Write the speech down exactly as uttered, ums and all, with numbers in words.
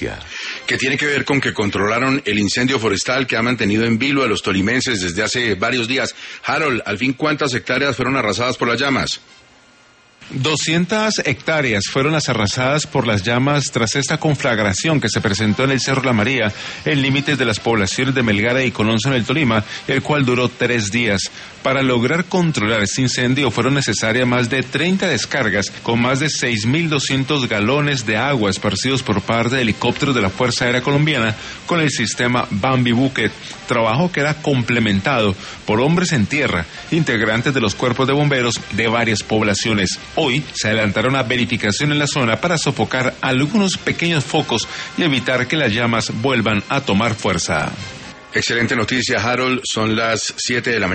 Que tiene que ver con que controlaron el incendio forestal que ha mantenido en vilo a los tolimenses desde hace varios días. Harold, al fin, ¿cuántas hectáreas fueron arrasadas por las llamas? doscientas hectáreas fueron las arrasadas por las llamas tras esta conflagración que se presentó en el Cerro La María, en límites de las poblaciones de Melgar y Cononzo en el Tolima, el cual duró tres días. Para lograr controlar este incendio fueron necesarias más de treinta descargas con más de seis mil doscientos galones de agua esparcidos por parte de helicópteros de la Fuerza Aérea Colombiana con el sistema Bambi Bucket, trabajo que era complementado por hombres en tierra, integrantes de los cuerpos de bomberos de varias poblaciones. Hoy se adelantaron a verificación en la zona para sofocar algunos pequeños focos y evitar que las llamas vuelvan a tomar fuerza. Excelente noticia, Harold. Son las siete de la mañana.